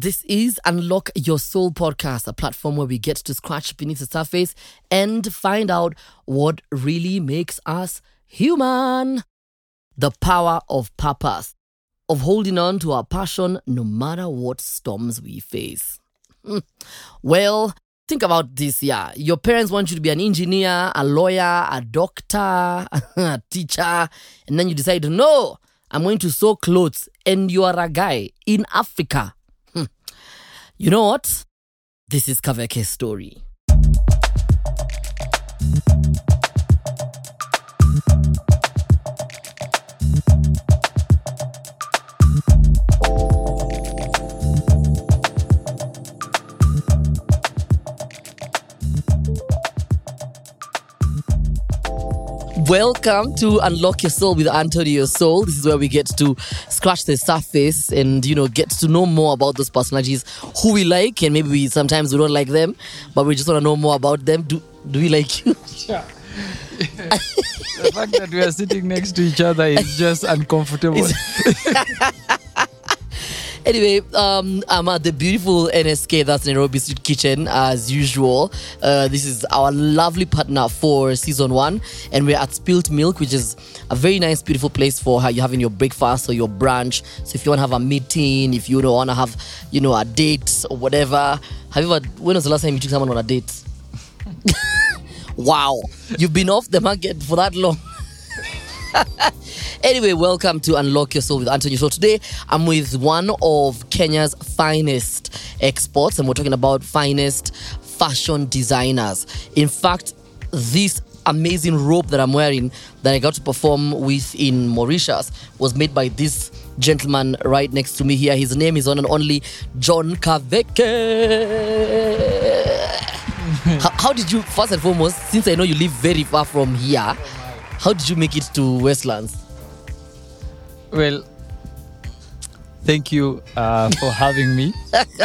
This is Unlock Your Soul podcast, a platform where we get to scratch beneath the surface and find out what really makes us human. The power of purpose, of holding on to our passion no matter what storms we face. Well, think about this, yeah. Your parents want you to be an engineer, a lawyer, a doctor, a teacher, and then you decide, no, I'm going to sew clothes, and you are a guy in Africa. You know what? This is Kaveke's story. Welcome to Unlock Your Soul with Antonio Soul. This is where we get to scratch the surface and, get to know more about those personalities who we like, and maybe sometimes we don't like them, but we just want to know more about them. Do we like you? Yeah. The fact that we are sitting next to each other is just uncomfortable. Anyway, I'm at the beautiful NSK, that's Nairobi Street Kitchen, as usual. This is our lovely partner for season 1, and we're at Spilt Milk, which is a very nice, beautiful place for how you're having your breakfast or your brunch. So if you want to have a meeting, if you want to have, a date or whatever. When was the last time you took someone on a date? Wow, you've been off the market for that long. Anyway, welcome to Unlock Your Soul with Antonio. So today, I'm with one of Kenya's finest exports, and we're talking about finest fashion designers. In fact, this amazing robe that I'm wearing that I got to perform with in Mauritius was made by this gentleman right next to me here. His name is one and only John Kaveke. How did you, first and foremost, since I know you live very far from here, how did you make it to Westlands? Well, thank you for having me.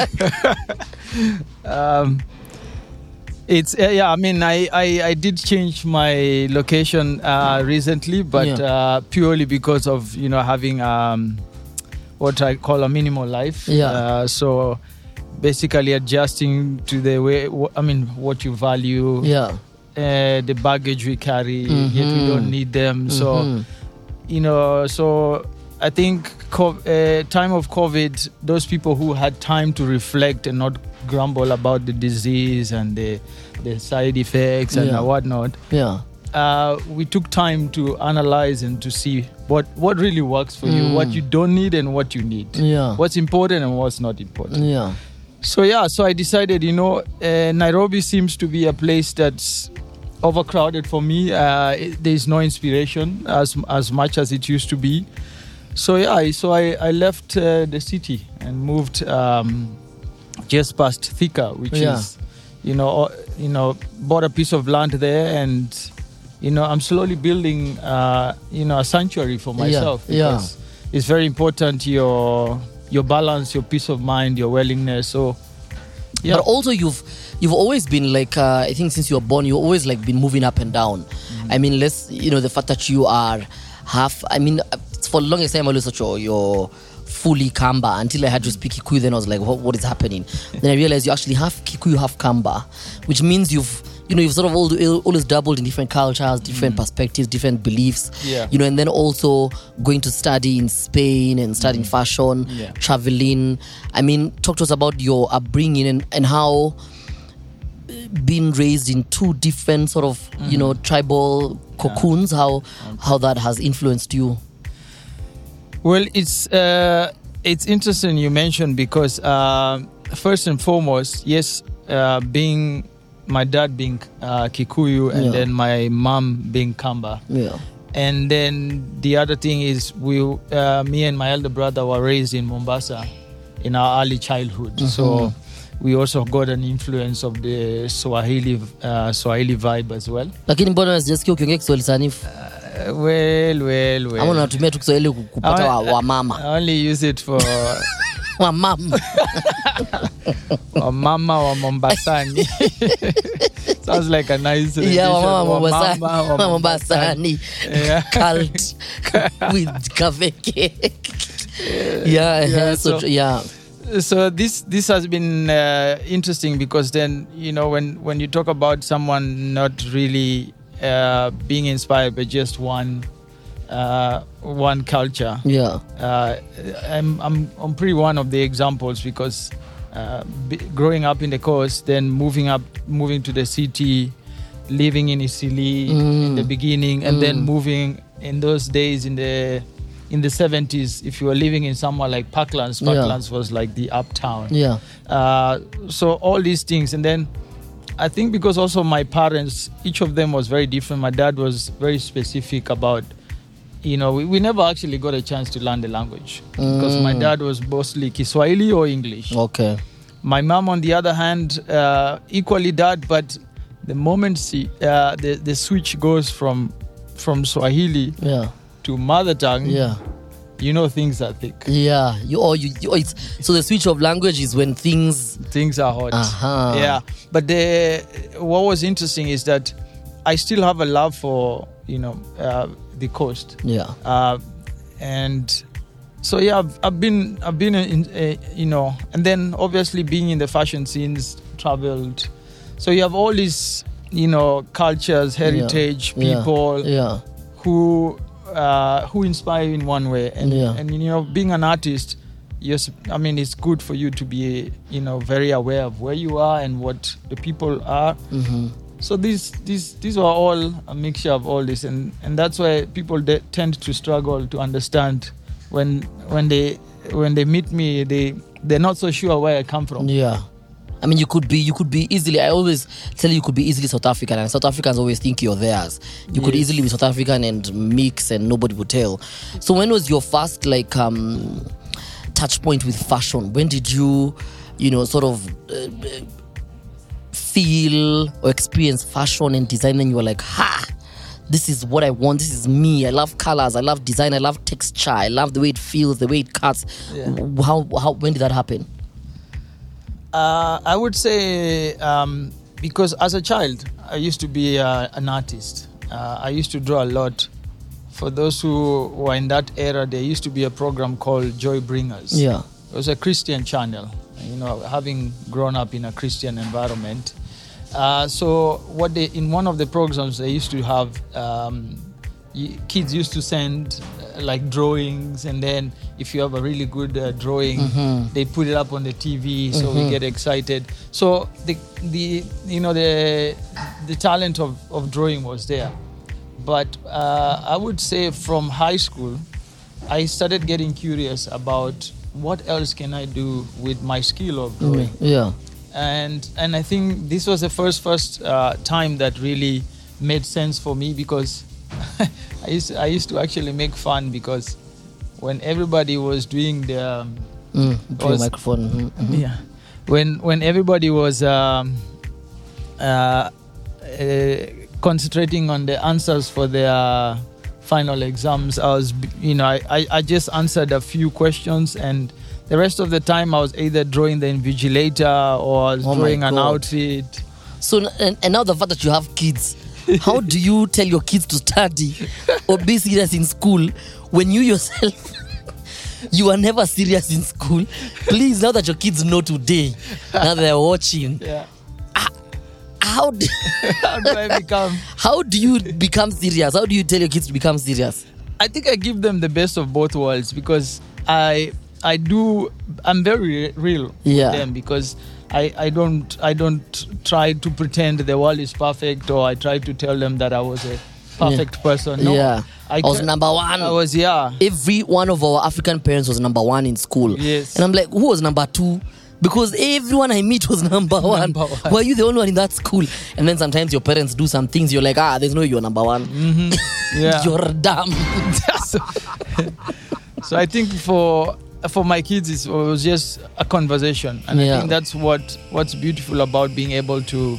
I did change my location recently, but purely because of having what I call a minimal life. So basically adjusting to the way what you value. The baggage we carry, yet we don't need them. So so I think time of COVID, those people who had time to reflect and not grumble about the disease and the side effects and whatnot, we took time to analyze and to see what really works for you, what you don't need and what you need, what's important and what's not important. So I decided, Nairobi seems to be a place that's overcrowded for me. There's no inspiration as much as it used to be. So I left the city and moved just past Thika, which is bought a piece of land there, and I'm slowly building a sanctuary for myself, because it's very important, your balance, your peace of mind, your willingness. So but also you've always been like, I think since you were born, you've always like been moving up and down. I mean, the fact that you are half, for the longest time I always thought you're fully Kamba, until I had to speak Kikuyu. Then I was like, what is happening? Then I realized you actually have Kikuyu, half Kamba, which means you've sort of always dabbled in different cultures, different perspectives, different beliefs. And then also going to study in Spain and studying fashion, traveling. Talk to us about your upbringing and how being raised in two different sort of, tribal cocoons, how that has influenced you. Well, it's interesting you mentioned, because first and foremost, yes, being my dad being Kikuyu and then my mom being Kamba. And then the other thing is me and my elder brother were raised in Mombasa in our early childhood. So we also got an influence of the Swahili vibe as well. Lakini mbona unasikia ukiongea Kiswahili sanifu? Well. Ama unatumia tu Kiswahili kupata wa mama? I only use it for wa mama. Wa mama wa Mombasani. Sounds like a nice Mombasani cult with Kaveke. So this has been interesting, because then, you know, when you talk about someone not really being inspired by just one culture, I'm pretty one of the examples, because growing up in the coast, then moving to the city, living in Isili in the beginning, and then moving in those days in the 70s, if you were living in somewhere like Parklands was like the uptown. So all these things. And then I think because also my parents, each of them was very different. My dad was very specific about, you know, we never actually got a chance to learn the language, because my dad was mostly Kiswahili or English. Okay. My mom, on the other hand, equally that, but the moment the switch goes from Swahili to mother tongue, you know, things are thick. So the switch of language is when things are hot. Yeah, but what was interesting is that I still have a love for, you know, the coast. And so I've been in, you know, and then obviously being in the fashion scenes, traveled. So you have all these, you know, cultures, heritage, people who inspire you in one way. And you know, being an artist, it's good for you to be, you know, very aware of where you are and what the people are. So these were all a mixture of all this, and that's why people tend to struggle to understand when they meet me, they're not so sure where I come from. I mean, you could be easily, I always tell you could be easily South African, and South Africans always think you're theirs. You could easily be South African and mix, and nobody would tell. So when was your first touch point with fashion? When did you know, sort of feel or experience fashion and design, and you were like, this is what I want, this is me, I love colors, I love design, I love texture, I love the way it feels, the way it cuts. When did that happen? I would say because as a child I used to be an artist. I used to draw a lot. For those who were in that era, there used to be a program called Joy Bringers. It was a Christian channel, you know, having grown up in a Christian environment. So in one of the programs they used to have, kids used to send like drawings, and then if you have a really good drawing, they put it up on the TV, so we get excited. So the talent of drawing was there. But I would say from high school, I started getting curious about what else can I do with my skill of drawing. And I think this was the first time that really made sense for me, because I used to actually make fun, because when everybody was doing the microphone, when everybody was concentrating on the answers for their final exams, I just answered a few questions, and the rest of the time I was either drawing the invigilator or I was drawing an outfit. So and now the fact that you have kids, how do you tell your kids to study or be serious in school when you yourself you are never serious in school? Please, now that your kids know today, now they're watching, how do you become serious? How do you tell your kids to become serious? I think I give them the best of both worlds, because I'm very real with them, because I don't try to pretend the world is perfect, or I try to tell them that I was a perfect person. No, I was number one. I was, Every one of our African parents was number one in school. Yes. And I'm like, who was number two? Because everyone I meet was number one. Were you the only one in that school? And then sometimes your parents do some things, you're like, there's no you're number one. You're dumb. So I think for my kids, it was just a conversation, and I think that's what's beautiful about being able to,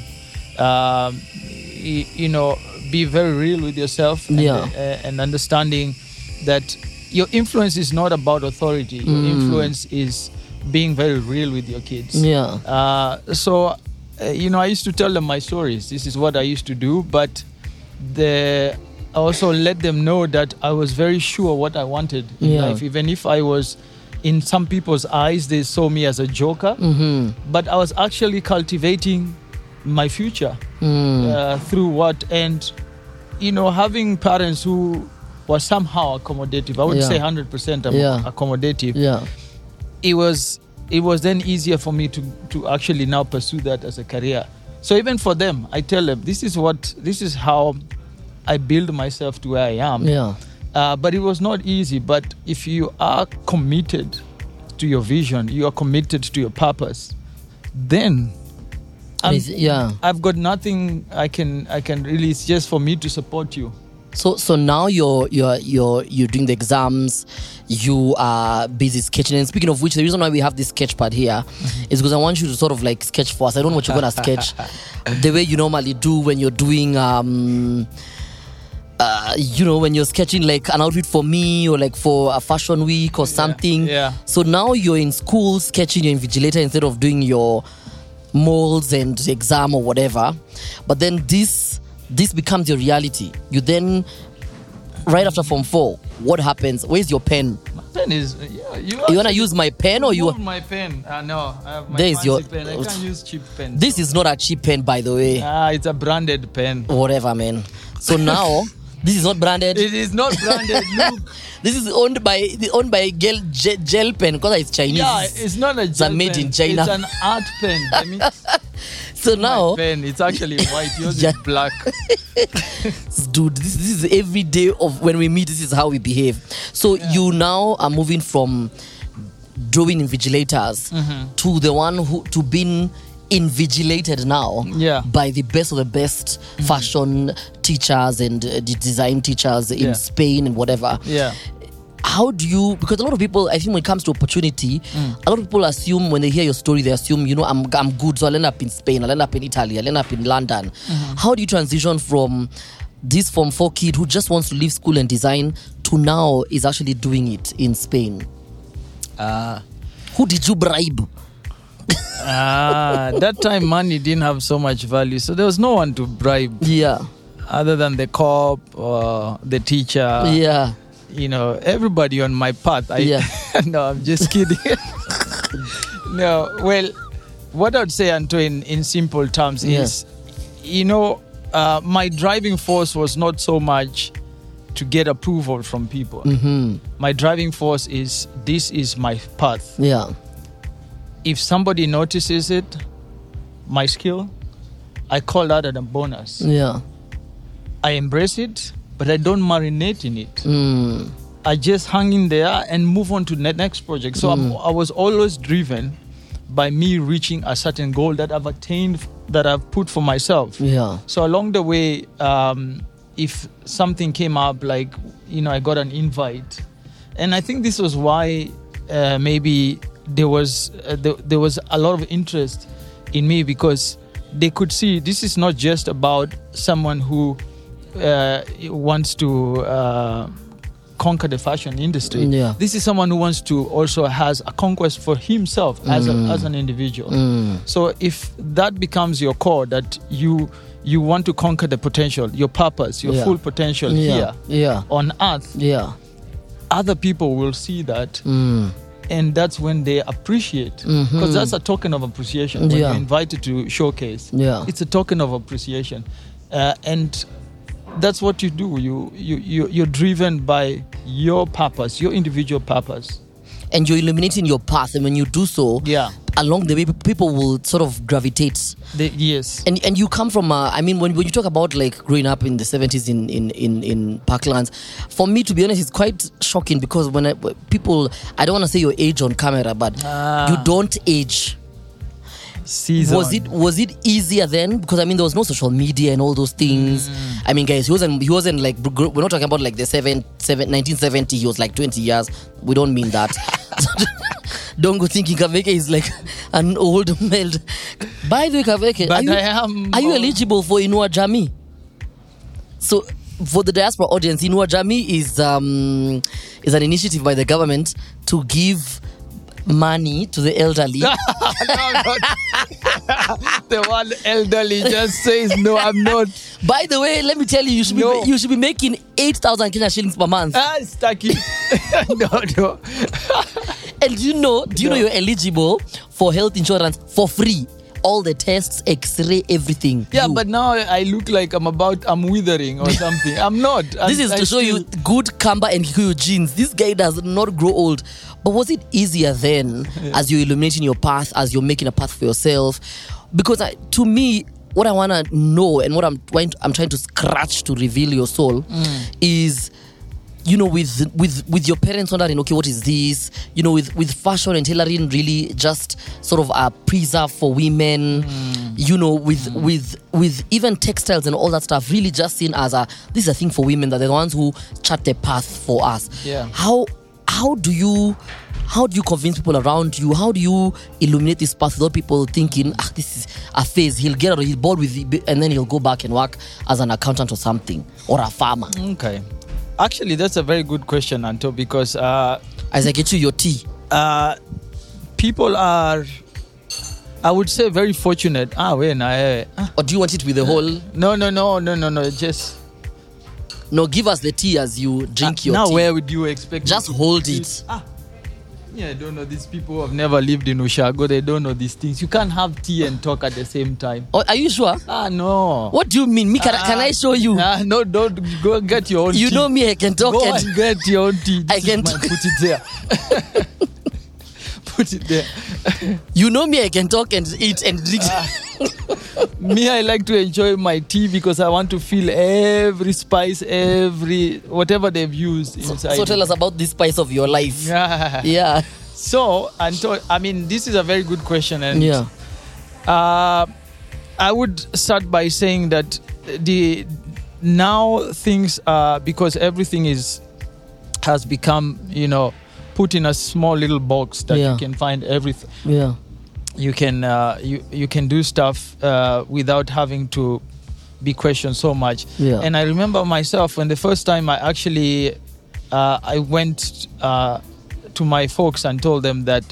be very real with yourself, and understanding that your influence is not about authority. Your influence is being very real with your kids. So I used to tell them my stories. This is what I used to do, but I also let them know that I was very sure what I wanted in life, even if I was in some people's eyes, they saw me as a joker. But I was actually cultivating my future through what? And, having parents who were somehow accommodative. I wouldn't say 100% accommodative. Yeah. It was then easier for me to actually now pursue that as a career. So even for them, I tell them, this is how I build myself to where I am. Yeah. But it was not easy. But if you are committed to your vision, you are committed to your purpose, then I've got nothing I can really. It's just for me to support you. So now you're doing the exams, you are busy sketching. And speaking of which, the reason why we have this sketch pad here is because I want you to sort of like sketch for us. I don't know what you're gonna sketch the way you normally do when you're doing when you're sketching like an outfit for me or like for a fashion week or something. Yeah. So now you're in school sketching your invigilator instead of doing your molds and exam or whatever. But then this becomes your reality. You then, right after Form 4, what happens? Where's your pen? My pen is... you want to use my pen or you... my pen. No, I have my there is your pen. I can't use cheap pen. This is not a cheap pen, by the way. It's a branded pen. Whatever, man. So now... This is not branded. It is not branded. Look, this is owned by gel pen because it's Chinese. Yeah, it's not a gel pen. Made in China. It's an art pen. I mean, so now, pen. It's actually white. Yours is black. Dude, this is every day of when we meet. This is how we behave. So you now are moving from drawing invigilators to the one to being invigilated now by the best of the best fashion teachers and design teachers in Spain and whatever. Yeah. How do you, because a lot of people, I think when it comes to opportunity, a lot of people assume when they hear your story, they assume, I'm good, so I'll end up in Spain, I'll end up in Italy, I'll end up in London. How do you transition from this Form 4 kid who just wants to leave school and design to now is actually doing it in Spain? Who did you bribe? That time money didn't have so much value, so there was no one to bribe. Yeah. Other than the cop or the teacher. Yeah. Everybody on my path. No, I'm just kidding. No, well, what I'd say, Anto, in simple terms is, my driving force was not so much to get approval from people. My driving force is, this is my path. Yeah. If somebody notices it, my skill, I call that a bonus. Yeah. I embrace it, but I don't marinate in it. I just hang in there and move on to the next project. So I was always driven by me reaching a certain goal that I've attained, that I've put for myself. Yeah. So along the way, if something came up, like, I got an invite. And I think this was why maybe there was a lot of interest in me, because they could see this is not just about someone who wants to conquer the fashion industry. Yeah. This is someone who wants to also has a conquest for himself as an individual. So if that becomes your core, that you want to conquer the potential, your purpose, your full potential here on earth, other people will see that. And that's when they appreciate, because that's a token of appreciation. When you're invited to showcase, it's a token of appreciation, and that's what you do. You're driven by your purpose, your individual purpose, and you're illuminating your path. And when you do so, along the way, people will sort of gravitate. Yes. And you come from, when you talk about like growing up in the 70s in Parklands, for me, to be honest, it's quite shocking, because when people, I don't want to say your age on camera, but you don't age. Season. Was it easier then? Because there was no social media and all those things. Guys, he wasn't like, we're not talking about like the 1970. He was like 20 years. We don't mean that. Don't go thinking Kaveke is like an old male. By the way, Kaveke, are you eligible for Inua Jamii? So for the diaspora audience, Inua Jamii is an initiative by the government to give money to the elderly. No. The one elderly just says, no, I'm not. By the way, let me tell you, you should be making 8,000 Kenya shillings per month. Stucky. No. And do you know you're eligible for health insurance for free? All the tests, X-ray, everything. Yeah, but now I look like I'm withering or something. I'm not. This is to show you good Kamba and Kikuyu genes. This guy does not grow old. But was it easier then, as you're illuminating your path, as you're making a path for yourself? Because to me, what I want to know and what I'm trying to scratch to reveal your soul is, with your parents wondering, okay, what is this? With fashion and tailoring really just sort of a preserve for women, with even textiles and all that stuff really just seen as this is a thing for women, that they're the ones who chart the path for us. Yeah. How do you convince people around you? How do you illuminate this path without people thinking, this is a phase, he'll bored with it and then he'll go back and work as an accountant or something, or a farmer? Okay. Actually, that's a very good question, Anto, because as I get you your tea, people are, I would say, very fortunate. Or do you want it with the whole? No. Just give us the tea as you drink your tea. Now, where would you expect? Just hold it. I don't know. These people who have never lived in Ushago, they don't know these things. You can't have tea and talk at the same time. Oh, are you sure? No. What do you mean? Can I show you? No, don't. Go get your own tea. You know me, I can talk. Go and get your own tea. I can put it there. Put it there. You know me, I can talk and eat and drink. Me, I like to enjoy my tea because I want to feel every spice, whatever they've used inside. So tell us about the spice of your life. Yeah. So, this is a very good question. And I would start by saying that now things are, because everything has become, put in a small little box that you can find everything. Yeah. You can you can do stuff without having to be questioned so much. Yeah. And I remember myself when the first time I actually I went to my folks and told them that.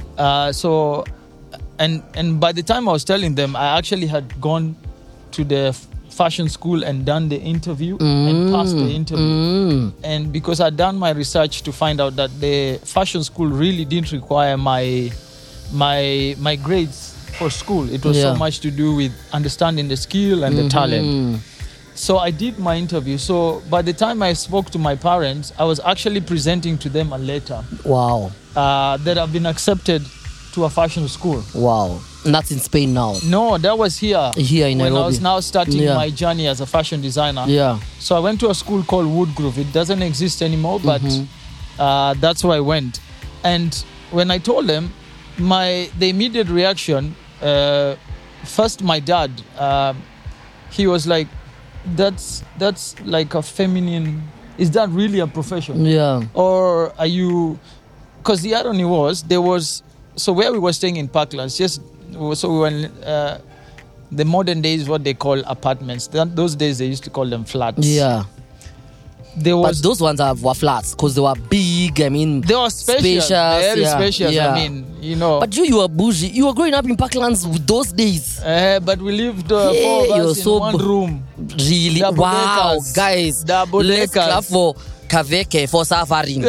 And by the time I was telling them, I actually had gone to the fashion school and done the interview and passed the interview. And because I'd done my research to find out that the fashion school really didn't require my grades for school. It was so much to do with understanding the skill and the talent. So I did my interview. So by the time I spoke to my parents, I was actually presenting to them a letter. Wow. That I've been accepted to a fashion school. Wow. And that's in Spain now? No, that was here. Here in Nairobi. When I was now starting my journey as a fashion designer. Yeah. So I went to a school called Woodgrove. It doesn't exist anymore, but that's where I went. And when I told them, the immediate reaction, first my dad, he was like, that's like a feminine, is that really a profession? Yeah. Or are you, because the irony was, so where we were staying in Parklands, so we were in the modern days, what they call apartments. Those days they used to call them flats. Yeah. But those ones were flats because they were big. They were spacious, very spacious. Yeah. But you were bougie. You were growing up in Parklands with those days. But we lived 4 of us in one room. Really? Wow, guys. Let's clap for Kaveke for suffering.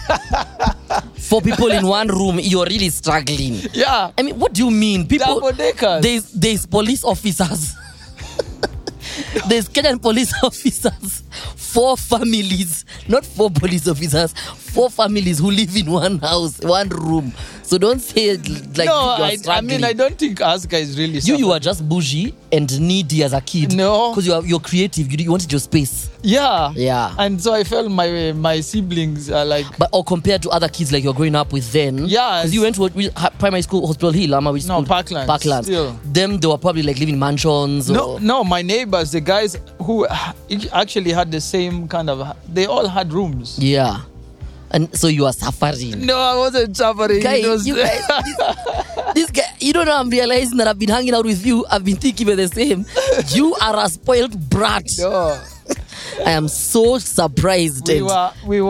4 people in one room, you're really struggling. Yeah. What do you mean? People, there's police officers. There's Kenyan police officers, 4 families, not 4 police officers, 4 families who live in one house, one room. So don't say like you're struggling. I don't think Aska is really suffering. You were just bougie and needy as a kid. No. Because you're creative. You wanted your space. Yeah. Yeah. And so I felt my siblings are like... Or compared to other kids like you're growing up with then. Yeah. Because you went to primary school, Hospital Hill, Parklands. Still. Them, they were probably like living in mansions. No, my neighbors, the guys who actually had the same kind of... They all had rooms. Yeah. And so you are suffering. No, I wasn't suffering. Guys, this guy, you don't know, I'm realizing that I've been hanging out with you. I've been thinking we're the same. You are a spoiled brat. No. I am so surprised. We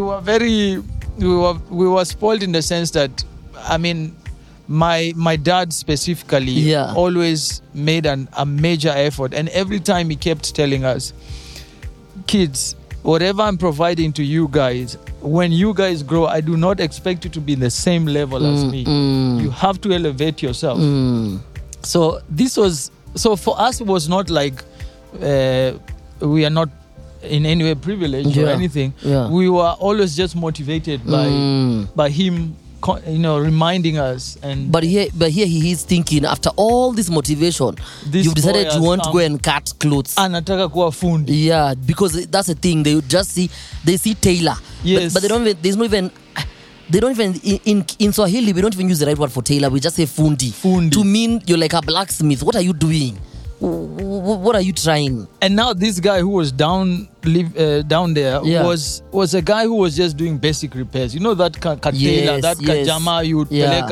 were spoiled in the sense that, my dad specifically always made a major effort, and every time he kept telling us, kids, whatever I'm providing to you guys, when you guys grow, I do not expect you to be in the same level as me. You have to elevate yourself. So for us, it was not like we are not in any way privileged or anything. We were always just motivated by him, reminding us. And but here he is thinking, after all this motivation, you've decided you want to go and cut clothes. Anataka kuwa fundi. Yeah, because that's the thing. They see tailor. Yes. But they don't even. They don't even in Swahili. We don't even use the right word for tailor. We just say fundi. To mean you're like a blacksmith. What are you doing? What are you trying? And now this guy who was down there was a guy who was just doing basic repairs. You know that katela, that kajama you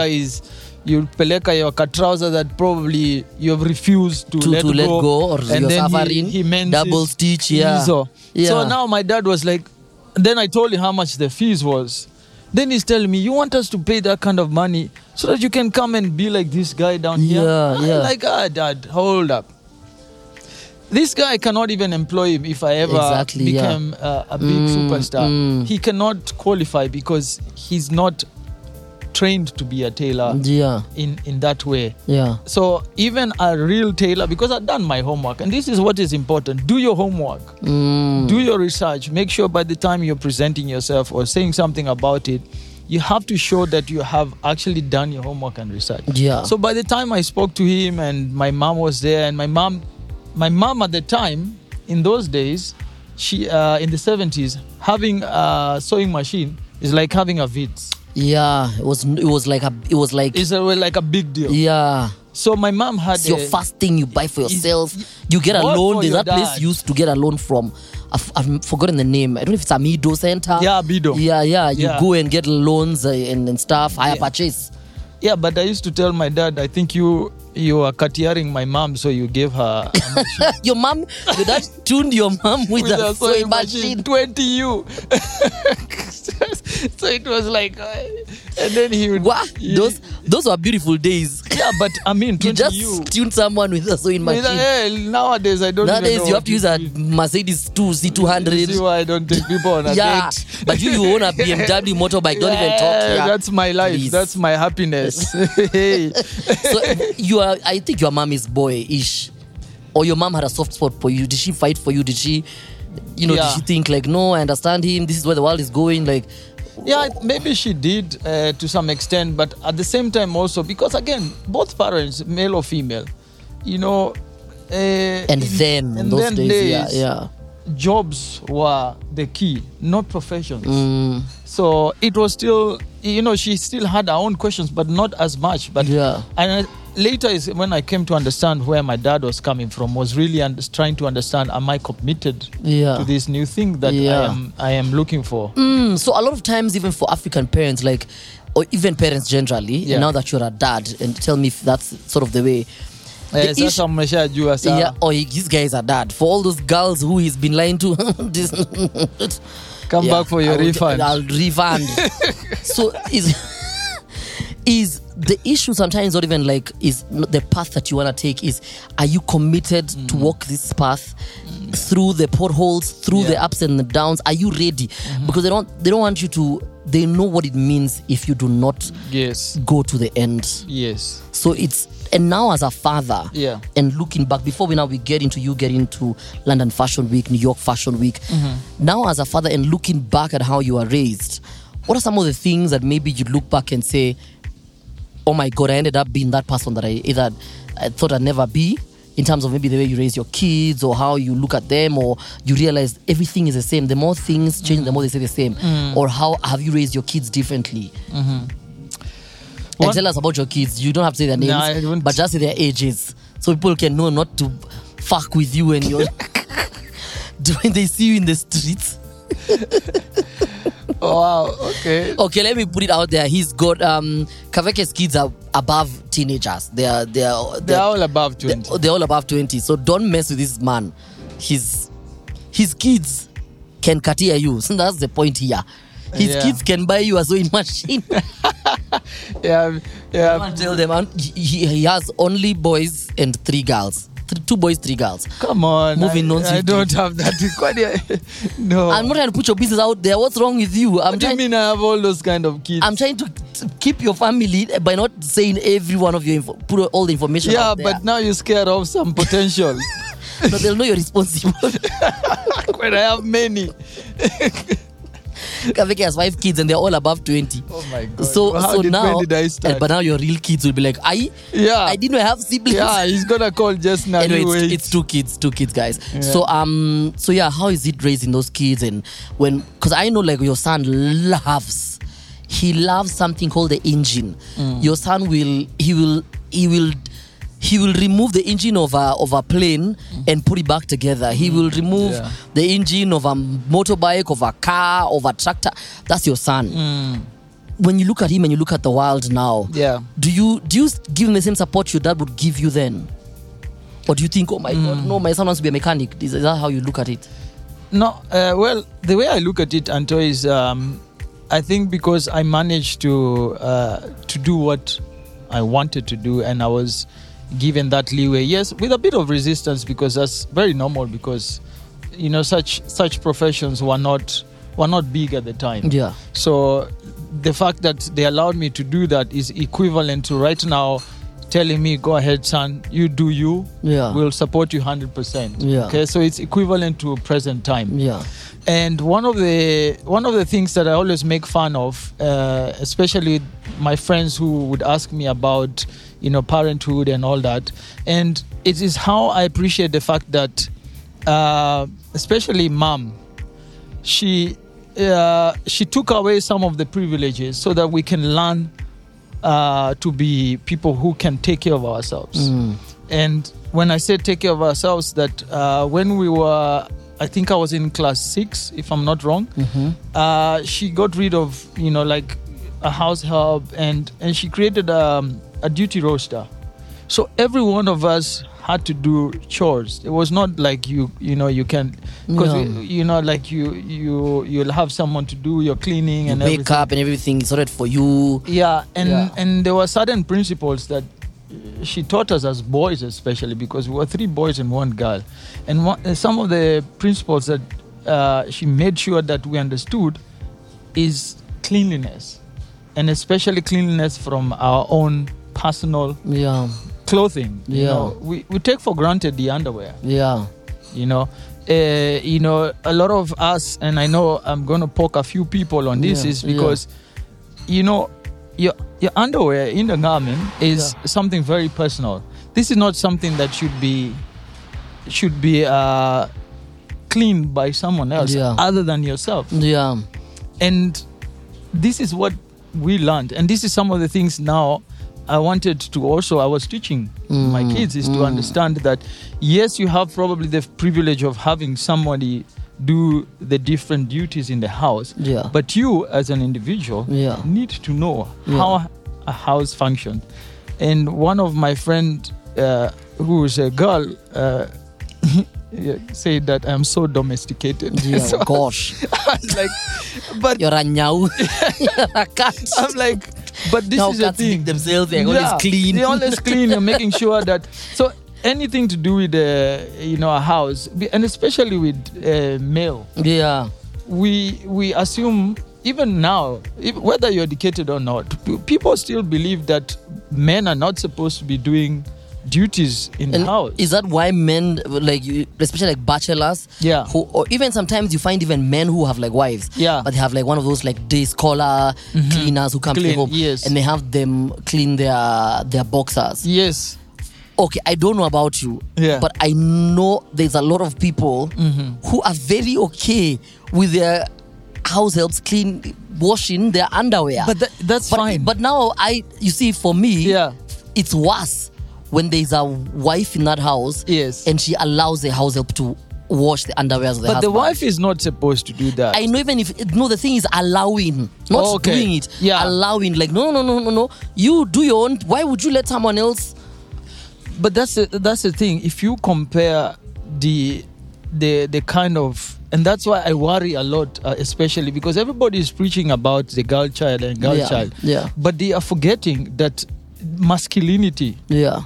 peleka your trouser that probably you have refused to let go, or and you're then suffering he mends double stitch. So now my dad was like, then I told him how much the fees was. Then he's telling me, you want us to pay that kind of money so that you can come and be like this guy down here? I'm like, Dad, hold up. This guy cannot even employ him if I ever become a big superstar. He cannot qualify because he's not trained to be a tailor in that way. So even a real tailor, because I've done my homework, and this is what is important. Do your homework. Do your research. Make sure by the time you're presenting yourself or saying something about it, you have to show that you have actually done your homework and research. So by the time I spoke to him, and my mom was there, and my mom at the time, in those days, she in the 70s, having a sewing machine is like having a Vitz. It was like a big deal. So my mom had it's your first thing you buy for yourself. You get a loan. There's that place you used to get a loan from. I've forgotten the name. I don't know if it's Amido Center. Amido. You go and get loans and stuff. Hire purchase. Yeah, but I used to tell my dad, I think you are cutting my mom, so you gave her a machine. Your dad tuned your mom with a sewing machine. 20 U. So it was like, and then he would... Wow, those were beautiful days. Yeah, but I mean, 20 you just tuned someone with a sewing machine. Nowadays, I don't Nowadays, you have to use a Mercedes C200. See why I don't take people on a date. But you own a BMW motorbike. Don't even talk here. That's my life. Please. That's my happiness. Hey. So I think your mom is boyish. Or your mom had a soft spot for you. Did she fight for you? Did she... did she think like, no, I understand him, this is where the world is going, like... Yeah, maybe she did to some extent, but at the same time also, because again, both parents, male or female, in those days, jobs were the key, not professions. So it was still, she still had her own questions, but not as much. But and later is when I came to understand where my dad was coming from, was really trying to understand, am I committed to this new thing that I am looking for? So a lot of times, even for African parents, like, or even parents generally, now that you're a dad, and tell me if that's sort of the way. These guys are dad. For all those girls who he's been lying to, come back for your refund. I'll refund. So is the issue sometimes not even like is the path that you want to take, is are you committed to walk this path through the potholes, through the ups and the downs? Are you ready? Because they don't want you to, they know what it means if you do not go to the end. So and now as a father, and looking back, before we get into you getting to London Fashion Week, New York Fashion Week, now as a father and looking back at how you were raised, what are some of the things that maybe you look back and say, oh my God, I ended up being that person that I thought I'd never be, in terms of maybe the way you raise your kids or how you look at them, or you realize everything is the same. The more things change, the more they stay the same. Or how have you raised your kids differently? And tell us about your kids. You don't have to say their names, but just say their ages, so people can know not to fuck with you when when they see you in the streets. Oh, wow, okay. Okay, let me put it out there. He's got Kaveke's kids are above teenagers. They're all above 20. They're all above 20. So don't mess with this man. His kids can katia you. So that's the point here. His kids can buy you a sewing machine. Yeah. Tell them he has only boys and 3 girls. 2 boys, 3 girls. Come on. Moving on. I don't have that. No. I'm not trying to put your business out there. What's wrong with you? What do you mean I have all those kind of kids? I'm trying to keep your family by not saying every one of your put all the information out there. But now you're scared of some potential. No, they'll know you're responsible. When I have many. Kaveke has 5 kids and they're all above 20. Oh my God. So now, when did I start? But now your real kids will be like, I didn't have siblings. Yeah, he's gonna call just now. Anyway, it's 2 kids, guys. Yeah. So how is it raising those kids? And because I know like your son loves something called the engine. Your son will remove the engine of a plane and put it back together. He will remove the engine of a motorbike, of a car, of a tractor. That's your son. When you look at him and you look at the world now, do you give him the same support your dad would give you then? Or do you think, oh my God, no, my son wants to be a mechanic? Is that how you look at it? No, well, the way I look at it, Anto, is I think because I managed to do what I wanted to do, and I was given that leeway, yes, with a bit of resistance, because that's very normal, because such professions were not big at the time. Yeah. So the fact that they allowed me to do that is equivalent to right now telling me, go ahead, son, you do you. Yeah. We'll support you 100%. Yeah. Okay. So it's equivalent to present time. Yeah. And one of the things that I always make fun of, especially my friends who would ask me about parenthood and all that, and it is how I appreciate the fact that especially mom, she took away some of the privileges so that we can learn to be people who can take care of ourselves. And when I say take care of ourselves, that when we were, I think I was in class 6, if I'm not wrong, she got rid of like a house help, and she created a duty roster. So every one of us had to do chores. It was not like you can, because like you'll have someone to do your cleaning and wake up and everything sorted for you. And there were certain principles that she taught us as boys, especially because we were 3 boys and 1 girl, and some of the principles that she made sure that we understood is cleanliness, and especially cleanliness from our own personal clothing. We take for granted the underwear. A lot of us, and I know I'm going to poke a few people on this, is because your underwear in the garment is something very personal. This is not something that should be cleaned by someone else other than yourself. And this is what we learned, and this is some of the things now I was teaching my kids, is to understand that yes, you have probably the privilege of having somebody do the different duties in the house, but you as an individual need to know how a house functions. And one of my friends who is a girl said that I'm so domesticated. So gosh. I was like, but you're a nyau. You're a cat. I'm like, but this is the thing. Themselves, they're always clean. They're always clean and making sure that. So anything to do with a house, and especially with male. We assume, even now, whether you're educated or not, people still believe that men are not supposed to be doing duties in the house. Is that why men, like, especially like bachelors, or even sometimes you find even men who have like wives, but they have like one of those like day scholar cleaners who come to home, and they have them clean their boxers. Yes. Okay, I don't know about you, but I know there's a lot of people who are very okay with their house helps washing their underwear. But that's fine. But now you see, for me, it's worse when there's a wife in that house, and she allows the house help to wash the underwear of the husband. But the wife is not supposed to do that. I know, even if the thing is allowing, not doing it. Allowing, like no. You do your own. Why would you let someone else? But that's the thing. If you compare the kind of, and that's why I worry a lot, especially because everybody is preaching about the girl child and girl child. But they are forgetting that masculinity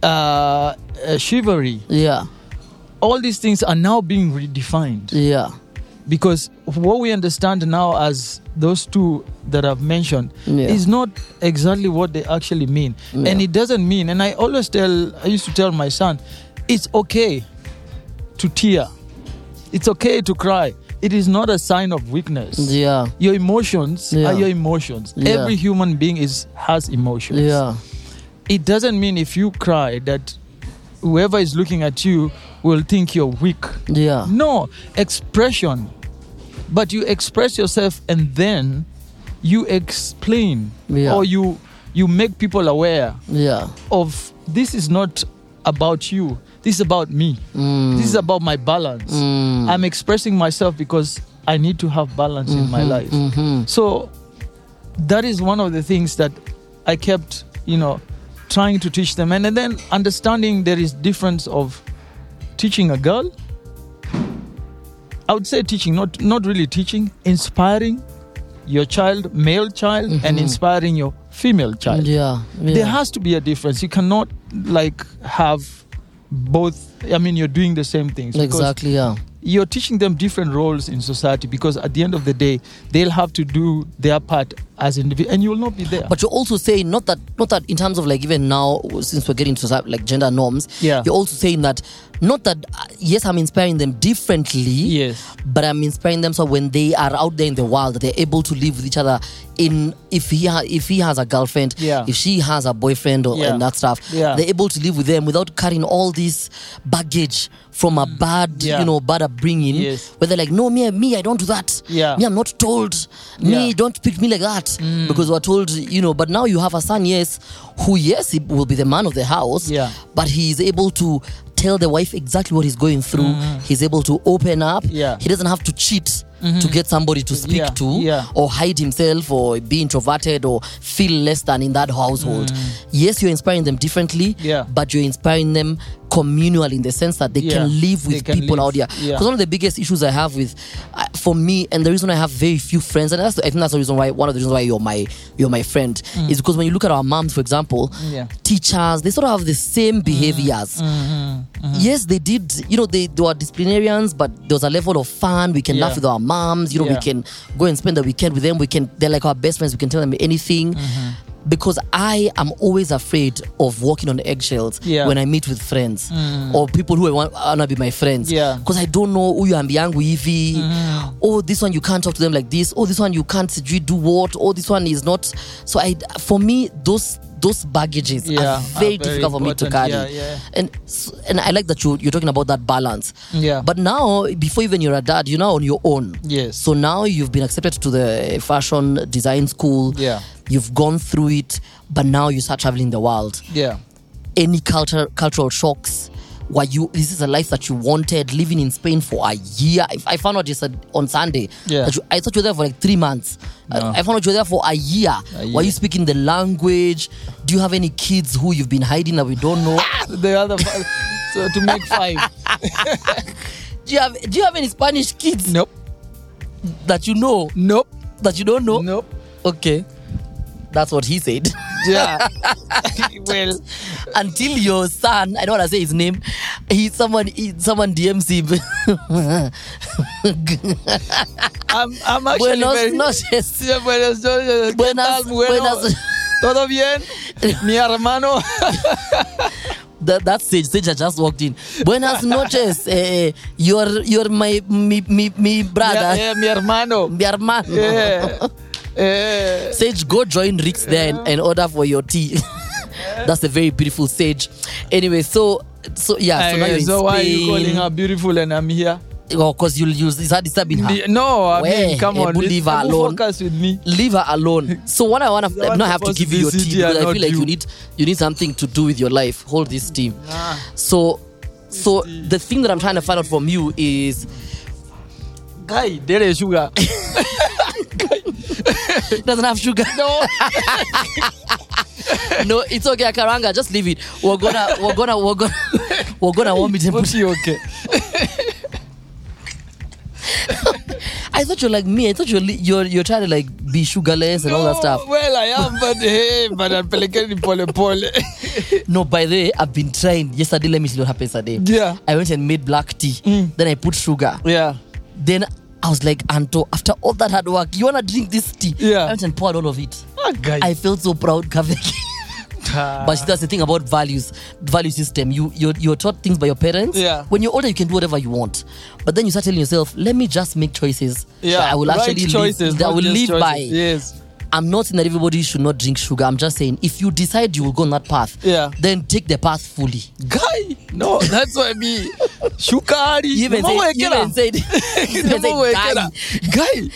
chivalry. Yeah. All these things are now being redefined. Yeah. Because what we understand now as those two that I've mentioned is not exactly what they actually mean. Yeah. And it doesn't mean, and I used to tell my son, it's okay to tear. It's okay to cry. It is not a sign of weakness. Yeah. Your emotions are your emotions. Yeah. Every human being has emotions. Yeah. It doesn't mean if you cry that whoever is looking at you will think you're weak. Yeah. No, expression. But you express yourself and then you explain or you make people aware of this is not about you. This is about me. This is about my balance. I'm expressing myself because I need to have balance in my life. So that is one of the things that I kept, trying to teach them. And then understanding there is difference of teaching a girl. I would say teaching, not really teaching, inspiring your male child, and inspiring your female child. Yeah. There has to be a difference. You cannot have both. I mean, you're doing the same things. Exactly, yeah. You're teaching them different roles in society because at the end of the day, they'll have to do their part as individuals, and you will not be there. But you're also saying not that in terms of even now, since we're getting to gender norms, you're also saying that not that yes, I'm inspiring them differently, but I'm inspiring them so when they are out there in the world, they're able to live with each other. If he has a girlfriend, if she has a boyfriend and that stuff, they're able to live with them without carrying all this baggage from a bad upbringing. Where they're like, no, me, I don't do that. Me, I'm not told. Me, don't pick me like that because we're told. But now you have a son, he will be the man of the house. But he is able to tell the wife exactly what he's going through. He's able to open up. He doesn't have to cheat to get somebody to speak to or hide himself or be introverted or feel less than in that household. Yes, you're inspiring them differently, but you're inspiring them communally in the sense that they can live with people out here. Because one of the biggest issues I have with, for me, and the reason I have very few friends, and I think that's the reason why, one of the reasons why you're my friend, is because when you look at our moms, for example, teachers, they sort of have the same behaviors. Yes, they did, they were disciplinarians, but there was a level of fun. We can laugh with our moms, we can go and spend the weekend with them. They're like our best friends. We can tell them anything. Because I am always afraid of walking on eggshells when I meet with friends or people who want to be my friends. Because I don't know who you ambiangu hivi. Oh, this one you can't talk to them like this. Oh, this one you can't do what. Oh, this one is not. So for me, those baggages are very difficult for me to carry. And I like that you're talking about that balance. But now, before even you're a dad, you're now on your own. So now you've been accepted to the fashion design school. You've gone through it, but now you start traveling the world. Any cultural shocks? This is a life that you wanted, living in Spain for a year. I found out just on Sunday that I thought you were there for like 3 months. I found out you were there for a year. Were you speaking the language? Do you have any kids who you've been hiding that we don't know? The other so to make 5. Do you have any Spanish kids? Nope. That you know? Nope. That you don't know? Nope. Okay. That's what he said. Well, until your son, I don't want to say his name, someone DMs him. I'm actually buenas noches. Buenas noches. Buenas. ¿Todo bien? Mi hermano. That Sage had just walked in. Buenas noches. You're my brother. Yeah, mi hermano. Mi hermano. Sage, go join Rick's there and order for your tea. That's a very beautiful Sage. Anyway, so now you're in Spain. Why are you calling her beautiful and I'm here? Because you'll use it's disturbing her. No, I mean, come on, leave her alone. Focus with me. Leave her alone. So what I want to not have to give you your tea because I feel like you need something to do with your life. Hold this tea. So the thing that I'm trying to find out from you is, guy, there is sugar. Doesn't have sugar. No. No, it's okay, Karanga. Just leave it. We're gonna vomit and put you okay. I thought you're like me. I thought you're trying to be sugarless and all that stuff. Well, I am, but I'm pelekeni pole pole. No, by the way, I've been trying. Yesterday, let me see what happened yesterday. Yeah. I went and made black tea. Then I put sugar. Yeah. Then I was like, Anto, after all that hard work, you want to drink this tea? Yeah. I went and poured all of it. Guy. I felt so proud, Kavek. But that's the thing about values, value system. You're taught things by your parents. Yeah. When you're older, you can do whatever you want. But then you start telling yourself, let me just make choices. Yeah. That I will actually choices, that I will live choices. by. Yes. I'm not saying that everybody should not drink sugar. I'm just saying if you decide you will go on that path, then take the path fully. Guy, no, that's what I mean. Shukari. You even said, guy.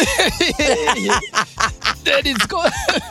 That is good.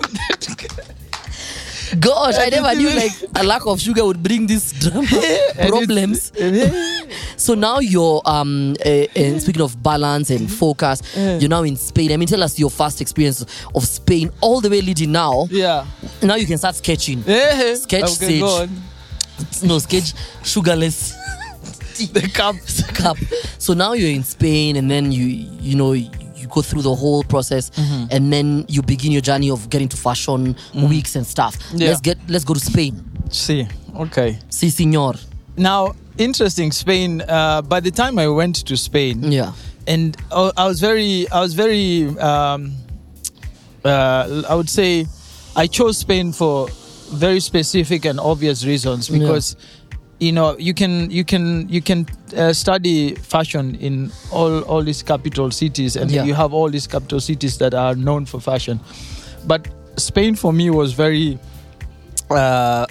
Gosh, I never knew like a lack of sugar would bring these problems. So now you're speaking of balance and focus, you're now in Spain. I mean, tell us your first experience of Spain, all the way leading now. Yeah. Now you can start sketching. Sketch stage. No, sketch sugarless. The cup. So now you're in Spain, and then you know you go through the whole process, and then you begin your journey of getting to fashion weeks and stuff. Yeah. Let's go to Spain. See, okay. Si, senor. Now, interesting, Spain. By the time I went to Spain, and I was very. I would say, I chose Spain for very specific and obvious reasons because. You know, you can study fashion in all these capital cities, and you have all these capital cities that are known for fashion. But Spain for me was very I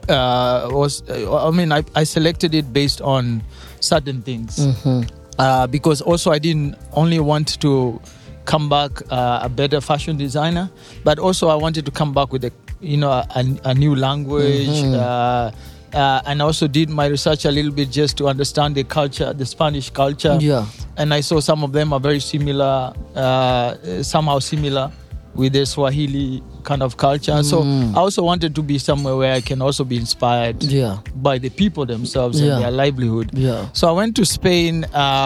selected it based on certain things because also I didn't only want to come back a better fashion designer, but also I wanted to come back with a new language. And I also did my research a little bit just to understand the culture, the Spanish culture. Yeah. And I saw some of them are very similar, somehow similar with the Swahili kind of culture. So I also wanted to be somewhere where I can also be inspired by the people themselves and their livelihood. Yeah. So I went to Spain.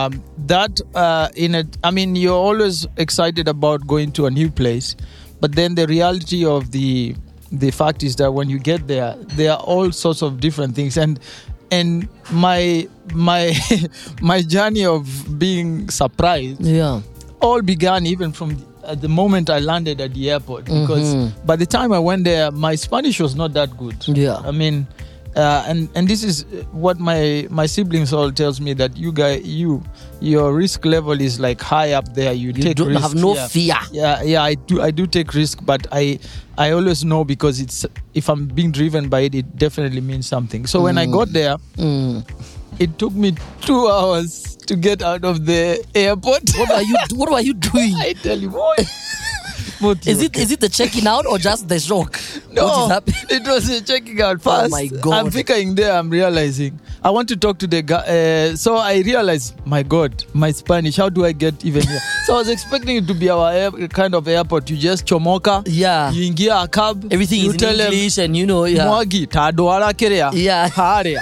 You're always excited about going to a new place, but then the reality of the fact is that when you get there are all sorts of different things, and my my journey of being surprised all began even from the moment I landed at the airport, because by the time I went there, my Spanish was not that good. I mean, and this is what my siblings all tells me, that your risk level is like high up there. You take don't risk, have no fear. I do take risk, but I always know, because it's, if I'm being driven by it, it definitely means something. So when I got there, it took me 2 hours to get out of the airport. What were you doing? I tell you what. Is it the checking out or just the shock? No, what is happening? It was the checking out first. Oh my God. I'm figuring there, I'm realizing I want to talk to the guy. So I realized, my God, my Spanish, how do I get even here? So I was expecting it to be our kind of airport. You just chomoka. Yeah. You ingia a cab. Everything is in English, and Mwagi, tadoara kerea. Yeah. Harea.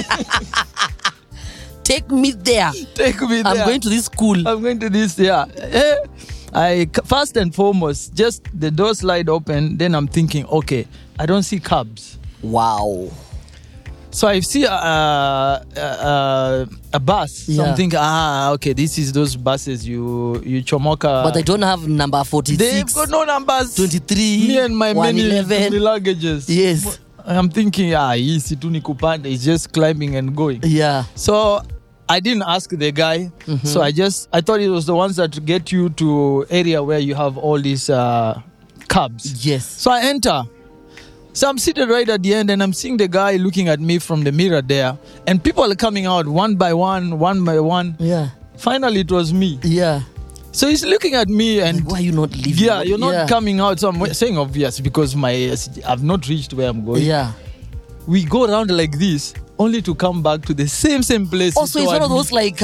Take me there. I'm going to this school. I'm going to this, first and foremost, just the door slide open, then I'm thinking, okay, I don't see cabs. Wow. So I see a bus. So I'm thinking, okay, this is those buses you chomoka. But they don't have number 46. They've got no numbers. 23. Me and my many luggages. Yes. I'm thinking, easy tu nikupanda. It's just climbing and going. Yeah. So I didn't ask the guy. So I thought it was the ones that get you to area where you have all these cabs. Yes. So I enter. So I'm seated right at the end, and I'm seeing the guy looking at me from the mirror there, and people are coming out one by one. Yeah. Finally, it was me. Yeah. So he's looking at me, and why are you not leaving? Yeah, you're not coming out. So I'm saying obvious, because I've not reached where I'm going. Yeah. We go around like this, only to come back to the same place. Also, it's one of those like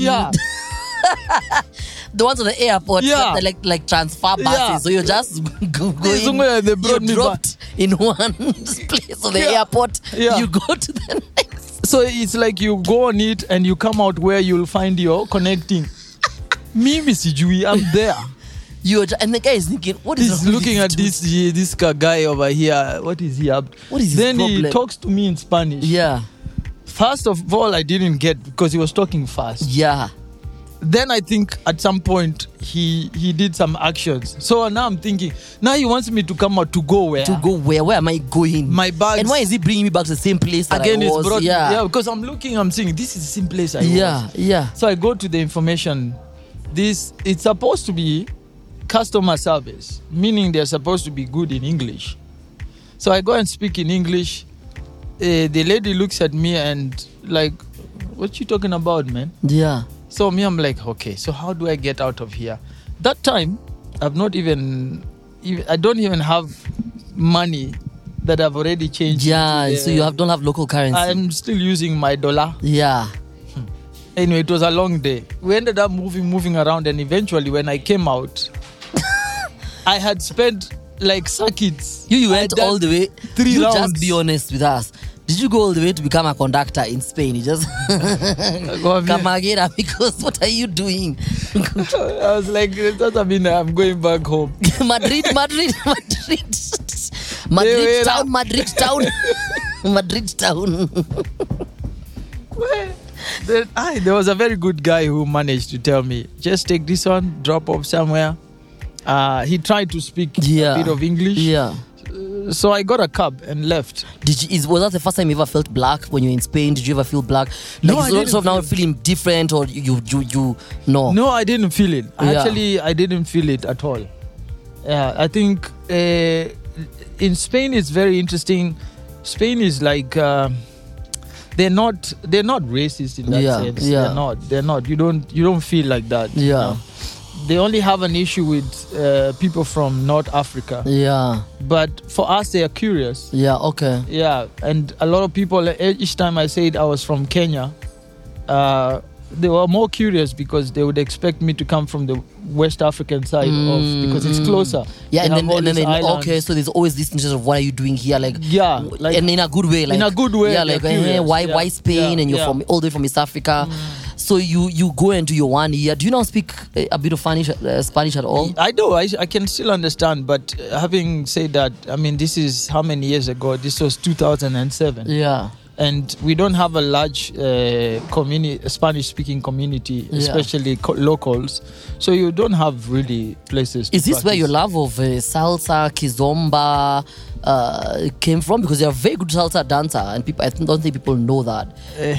the ones at the airport, like transfer buses. So you're just going. You're dropped in one place of the airport. You go to the next. So it's like you go on it and you come out where you'll find your connecting. Mimi sijui, I'm there. And the guy is thinking, what is He's looking at this guy over here. What is he up? What is his Then problem? he talks to me in Spanish. Yeah. First of all, I didn't get because he was talking fast. Yeah. Then I think at some point he did some actions. So now I'm thinking, now he wants me to come out to go where? To go where? Where am I going? My bags. And why is he bringing me back to the same place that Again, I was? it's brought, yeah, because I'm saying this is the same place I was. Yeah. So I go to the information. It's supposed to be customer service, meaning they're supposed to be good in English. So I go and speak in English. The lady looks at me and like, what you talking about, man? Yeah. So I'm like, okay, so how do I get out of here? That time, I don't even have money that I've already changed. Yeah, so you don't have local currency. I'm still using my dollar. Yeah. Anyway, it was a long day. We ended up moving around, and eventually when I came out, I had spent like circuits. You went all the way. 3 rounds. Just be honest with us. Did you go all the way to become a conductor in Spain? You just Camagera, because what are you doing? I was like, it doesn't mean I'm going back home. Madrid town. There was a very good guy who managed to tell me, just take this one, drop off somewhere. He tried to speak a bit of English. Yeah. So I got a cab and left. Was that the first time you ever felt black when you were in Spain? Did you ever feel black? No, I didn't. Sort of now feeling different, or you no? No, I didn't feel it. Actually, I didn't feel it at all. Yeah, I think in Spain it's very interesting. Spain is like they're not racist in that sense. Yeah. They're not. You don't feel like that. Yeah. You know? They only have an issue with people from North Africa. Yeah. But for us, they are curious. Yeah, okay. Yeah, and a lot of people, each time I said I was from Kenya, they were more curious because they would expect me to come from the West African side because it's closer. Yeah, and then okay, so there's always this interest of what are you doing here, and in a good way, in a good way. Yeah, like why Spain, and you're from all the way from East Africa. So you go and do your 1 year. Do you now speak a bit of Spanish at all? I do. I can still understand. But having said that, I mean, this is how many years ago? This was 2007. Yeah. And we don't have a large Spanish-speaking community, especially locals. So you don't have really places to Is this practice. where your love of salsa, kizomba came from? Because you're a very good salsa dancer, and I don't think people know that.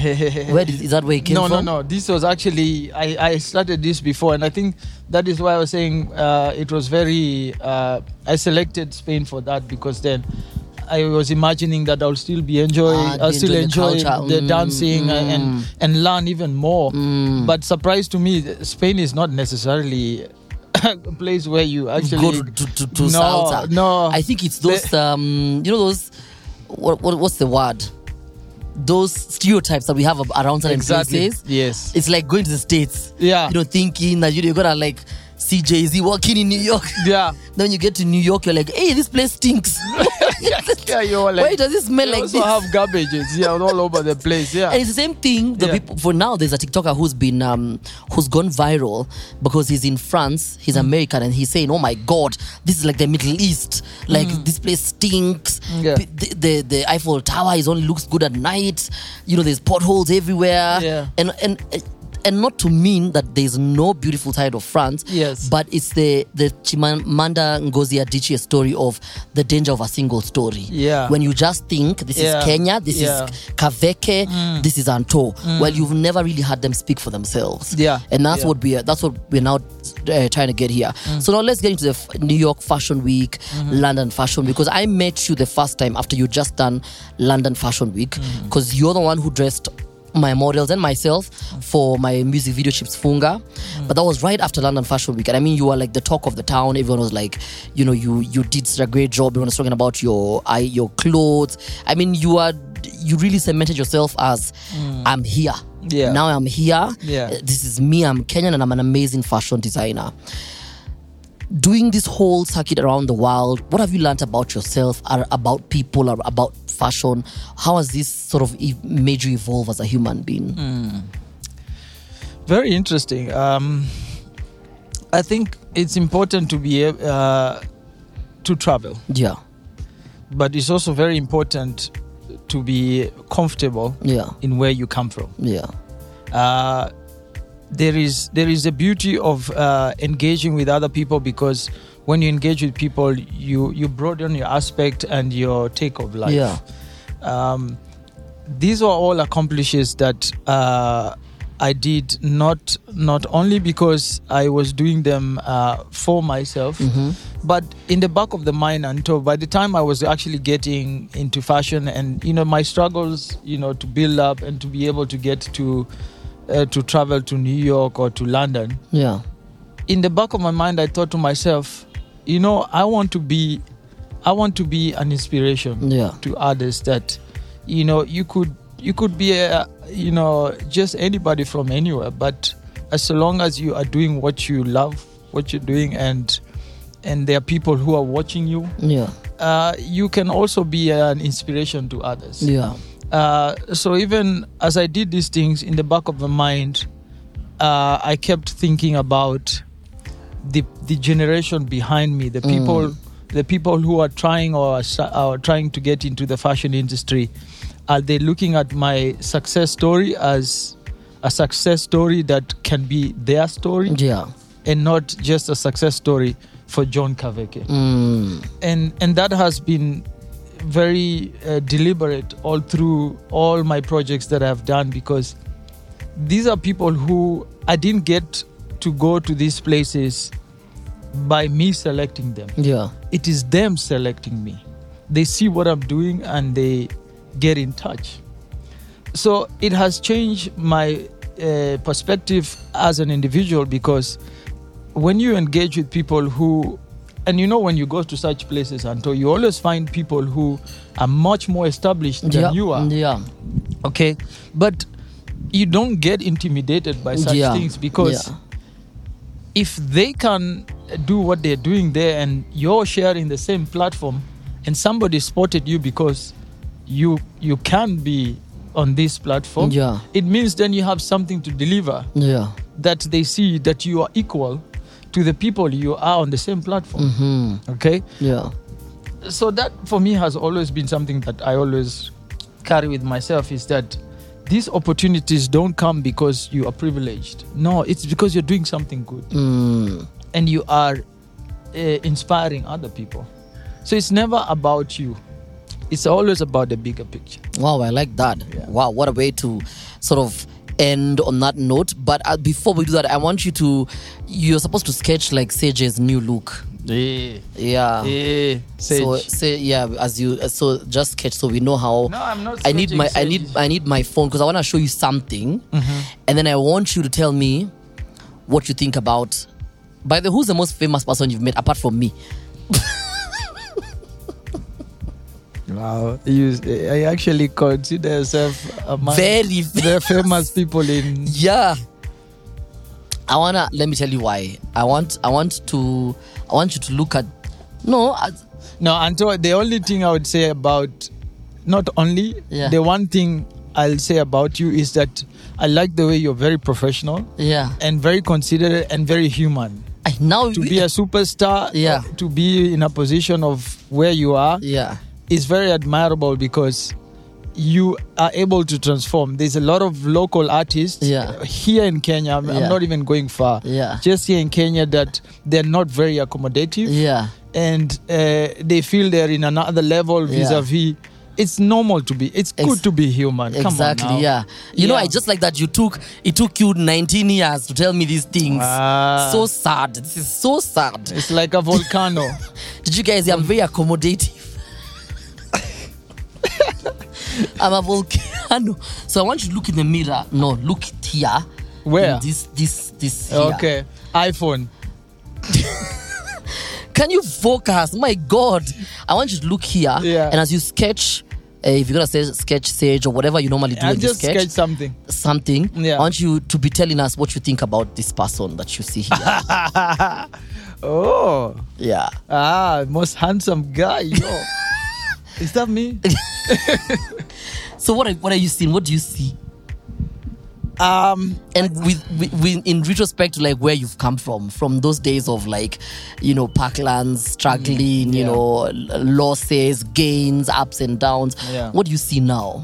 Is that where it came from? No. This was actually, I started this before, and I think that is why I was saying it was very... I selected Spain for that because then I was imagining that I'll still be enjoying the dancing and learn even more. But surprise to me, Spain is not necessarily a place where you actually go to salsa. No, I think it's those those what's the word? Those stereotypes that we have around certain places. Yes, it's like going to the States. Yeah, thinking that you gotta like see Jay-Z walking in New York. Yeah. Then you get to New York, you're like, hey, this place stinks. Yeah, you're like, why does it smell like this? You also have garbages, all over the place. Yeah. And it's the same thing. People, for now, there's a TikToker who's gone viral because he's in France, he's American, and he's saying, oh my God, this is like the Middle East. Like, this place stinks. Yeah. The Eiffel Tower only looks good at night. There's potholes everywhere. Yeah. And not to mean that there's no beautiful side of France, yes, but it's the Chimamanda Ngozi Adichie story of the danger of a single story. Yeah. When you just think this is Kenya, this is Kaveke, this is Anto. Well, you've never really had them speak for themselves. Yeah. And that's what we're now trying to get here. So now let's get into the New York Fashion Week, London Fashion Week, because I met you the first time after you just done London Fashion Week, because you're the one who dressed my models and myself for my music video Chips Funga. But that was right after London Fashion Week, and I mean, you were like the talk of the town. Everyone was like, you did such a great job. Everyone was talking about your clothes. I mean, you really cemented yourself as I'm here. Yeah. Now I'm here. Yeah. This is me. I'm Kenyan, and I'm an amazing fashion designer. Doing this whole circuit around the world, what have you learned about yourself, or about people, or about fashion? How has this sort of made you evolve as a human being? Very interesting. I think it's important to be to travel. Yeah. But it's also very important to be comfortable in where you come from. Yeah. There is a beauty of engaging with other people, because when you engage with people, you broaden your aspect and your take of life. Yeah. These are all accomplishes that I did not only because I was doing them for myself, but in the back of the mind. Until by the time I was actually getting into fashion, and my struggles, to build up and to be able to get to travel to New York or to London. Yeah. In the back of my mind, I thought to myself, I want to be an inspiration to others. That you could be just anybody from anywhere, but as long as you are doing what you love, what you're doing, and there are people who are watching you, you can also be an inspiration to others. So even as I did these things, in the back of my mind, I kept thinking about the generation behind me, the people who are trying or are trying to get into the fashion industry. Are they looking at my success story as a success story that can be their story? And not just a success story for John Kaveke. And that has been very deliberate all through all my projects that I've done, because these are people who I didn't get to go to these places by me selecting them. It is them selecting me. They see what I'm doing and they get in touch. So it has changed my perspective as an individual, because when you engage with people who, and when you go to such places, Anto, you always find people who are much more established than you are. Okay, but you don't get intimidated by such things, because if they can do what they're doing there and you're sharing the same platform, and somebody spotted you because you can be on this platform, it means then you have something to deliver. That they see that you are equal to the people you are on the same platform. Okay? So that for me has always been something that I always carry with myself, is that these opportunities don't come because you are privileged. No, it's because you're doing something good. And you are inspiring other people. So it's never about you. It's always about the bigger picture. Wow, I like that. Wow, what a way to sort of end on that note. But before we do that, I want you're supposed to sketch like Sage's new look. Sage. So just sketch so we know how. No, I'm not I need my phone, because I want to show you something, and then I want you to tell me what you think about. By the way, who's the most famous person you've met apart from me? Wow, I actually consider yourself among very the famous people in. Let me tell you why. I want you to look at. No, Anto, the only thing I would say about, not only, the one thing I'll say about you is that I like the way you're very professional, and very considerate and very human. To be a superstar, to be in a position of where you are, is very admirable, because you are able to transform. There's a lot of local artists here in Kenya. I'm not even going far. Just here in Kenya, that they're not very accommodative. And they feel they're in another level vis-a-vis. It's normal to be. It's good to be human. Exactly. Come on now. I just like that it took you 19 years to tell me these things. So sad. This is so sad. It's like a volcano. Did you guys? I'm very accommodative. I'm a volcano. So I want you to look in the mirror. No, look here. Where? This here. Okay. iPhone. Can you focus? My God. I want you to look here. And as you sketch, if you're going to say sketch Sage or whatever you normally do, I'll just sketch something. I want you to be telling us what you think about this person that you see here. Oh. Yeah. Most handsome guy. Yo. Is that me? So what are you seeing? What do you see? And with in retrospect to like where you've come from those days of like, you know, Parklands, struggling, you know, losses, gains, ups and downs. Yeah. What do you see now?